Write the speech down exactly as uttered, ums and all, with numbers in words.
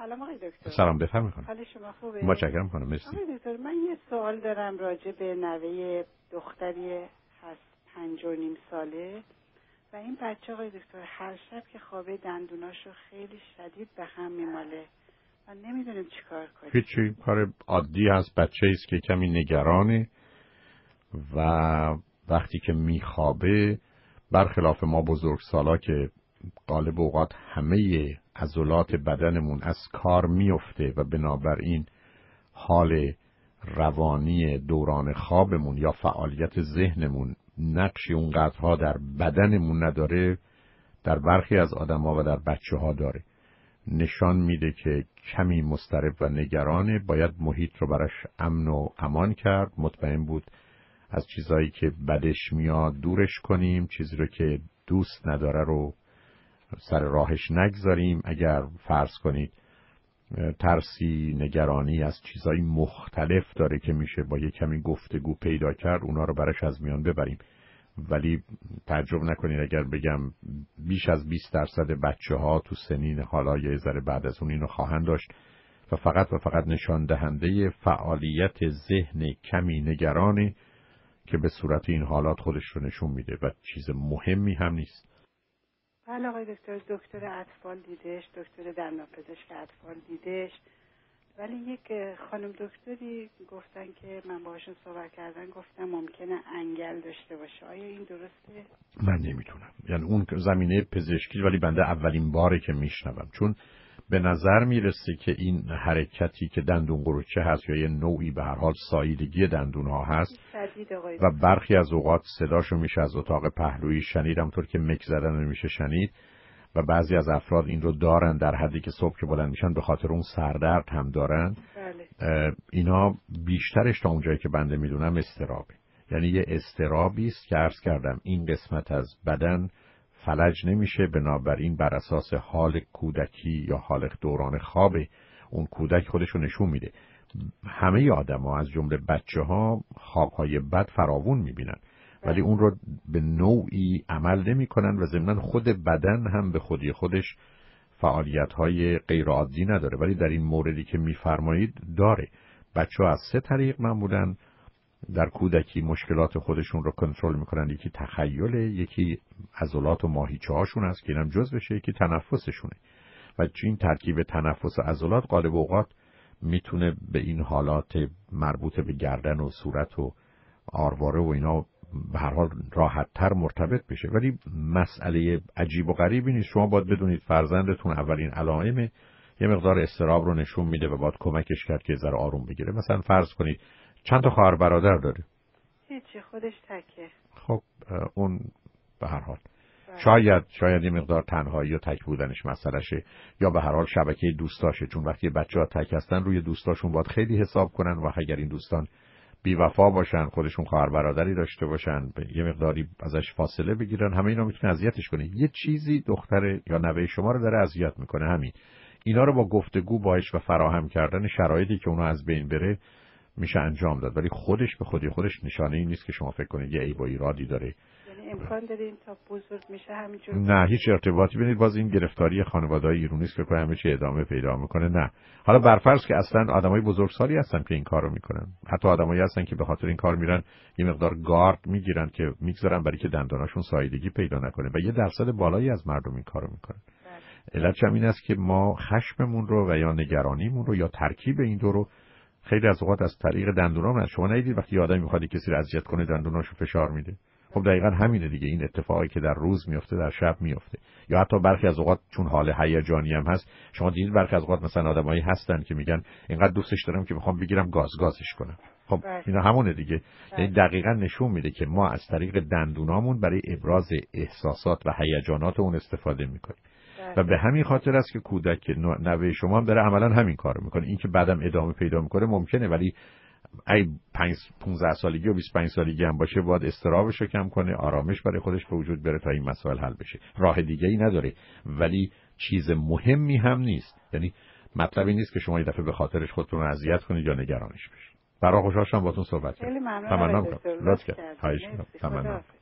سلام آقای دکتر. سلام، بفرمایید خانم. حال شما خوبه؟ متشکرم خانم، مرسی. آقای دکتر من یه سوال دارم راجع به نوه دختری هست پنج و نیم ساله و این بچه آقای دکتر هر شب که خوابه دندوناشو خیلی شدید به هم میماله و نمیدونیم چیکار کنیم. هیچی، کار عادی هست. بچه ایست که کمی نگرانه و وقتی که میخوابه برخلاف ما بزرگسالا که غالب اوقات همه عضلات بدنمون از کار میفته و بنابراین حال روانی دوران خوابمون یا فعالیت ذهنمون نقشی اونقدرها در بدنمون نداره، در برخی از آدم‌ها و در بچه‌ها داره. نشان میده که کمی مضطرب و نگرانه، باید محیط رو براش امن و امان کرد، مطمئن بود از چیزایی که بدش میاد دورش کنیم، چیزی رو که دوست نداره رو سر راهش نگذاریم. اگر فرض کنید ترسی، نگرانی از چیزای مختلف داره که میشه با یه کمی گفتگو پیدا کرد، اونا رو براش از میان ببریم. ولی تعجب نکنید اگر بگم بیش از بیست درصد بچه ها تو سنین حالا یه ذره بعد از اون اینو خواهند داشت و فقط و فقط نشان دهنده فعالیت ذهن کمی نگرانی که به صورت این حالات خودش رو نشون میده و چیز مهمی هم نیست. بله آقای دکتر، دکتر اطفال دیدش، دکتر دندانپزشک اطفال دیدش، ولی یک خانم دکتری گفتن که من باهاشون صحبت کردن، گفتم ممکنه انگل داشته باشه. آیا این درسته؟ من نمیتونم، یعنی اون زمینه پزشکی، ولی بنده اولین باره که میشنوم، چون به نظر میرسه که این حرکتی که دندون قروچه هست یا یه نوعی به هر حال ساییدگی دندون ها هست و برخی از اوقات صداشو میشه از اتاق پهلویی شنید، همونطور که مک زدن رو میشه شنید و بعضی از افراد این رو دارن در حدی که صبح که بلند میشن به خاطر اون سردرد هم دارن. بله. اینا بیشترش تا اونجایی که بنده میدونم استرابه، یعنی یه استرابی است که عرض کردم این قسمت از بدن فلج نمیشه، بنابراین بر اساس حال کودکی یا حال دوران خواب اون کودک خودشو نشون میده. همه آدم‌ها از جمله بچه‌ها خواب‌های بد فراوون میبینن ولی اون رو به نوعی عمل نمی‌کنن و ضمناً خود بدن هم به خودی خودش فعالیت‌های غیر عادی نداره، ولی در این موردی که می‌فرمایید داره. بچه‌ها از سه طریق معمولاً در کودکی مشکلات خودشون رو کنترل میکنن. یکی تخیل، یکی عضلات و ماهیچه هاشون هست که اینم جزء بشه، یکی تنفسشونه و این ترکیب تنفس و عضلات غالب اوقات میتونه به این حالات مربوط به گردن و صورت و آرواره و اینا به هر حال راحت تر مرتبط بشه. ولی مسئله عجیب و غریبی نیست. شما باید بدونید فرزندتون اولین علائم یه مقدار اضطراب رو نشون میده و باید کمکش کرد که ذره آروم بگیره. مثلا فرض کنید چند تا خواهر برادر داره؟ هیچی، خودش تکه. خب اون به هر حال شاید شاید یه مقدار تنهایی و تک بودنش مسئلهشه، یا به هر حال شبکه دوستاشه، چون وقتی بچه‌ها تک هستن روی دوستاشون باید خیلی حساب کنن و اگر این دوستان بی وفا باشن، خودشون خواهر برادری داشته باشن، یه مقداری ازش فاصله بگیرن، همه اینا میتونه اذیتش کنه. یه چیزی دختر یا نوه شما رو داره اذیت میکنه. همین اینا رو با گفتگو باهاش و فراهم کردن شرایطی که اونو از بین بره میشه انجام داد، ولی خودش به خودی خودش نشانه این نیست که شما فکر کنید یه عیب و ایرادی داره. یعنی امکان داره این تا بزرگ میشه همینجور؟ نه، هیچ ارتباطی ببینید باز این گرفتاری خانواده‌های ایرانی است که کنه همه چی ادامه پیدا میکنه. نه، حالا برفرض که اصلا آدمای بزرگسالی هستن که این کارو میکنن، حتی آدمایی هستن که به خاطر این کار میرن یه مقدار گارد میگیرن که میگذارن برای که دندوناشون ساییدگی پیدا نکنه و یه درصد بالایی از مردم این کارو میکنن. علتش این است که ما خشممون رو و یا نگرانیمون رو یا ترکیب این دو رو خیلی از اوقات از طریق دندونام. شما ندیدید وقتی آدم میخواد کسی رو اذیت کنه دندوناشو فشار میده؟ خب دقیقاً همینه دیگه. این اتفاقی که در روز میفته در شب میفته. یا حتی برخی از اوقات چون حال هیجانی هم هست، شما دیدید برخی از اوقات مثلا آدمایی هستن که میگن اینقدر دوستش دارم که میخوام بگیرم گاز گازش کنم. خب اینا همونه دیگه. یعنی دقیقاً نشون میده که ما از طریق دندونامون برای ابراز احساسات و هیجانات اون استفاده میکنیم و به همین خاطر است که کودک نوه شما هم داره عملاً همین کارو میکنه. این که بعدم ادامه پیدا میکنه ممکنه، ولی ای پنج پانزده سالگی و بیست و پنج سالگی هم باشه باید استرابشو کم کنه، آرامش برای خودش به وجود بره تا این مسائل حل بشه. راه دیگه ای نداره، ولی چیز مهمی هم نیست. یعنی مطلبی نیست که شما یه دفعه به خاطرش خودتون رو اذیت کنید یا نگرانش بشید. برای خوشحال شدم باهاتون صحبت کردم. خیلی ممنون. تمام. لطف کردید. خواهش می‌کنم. تمام.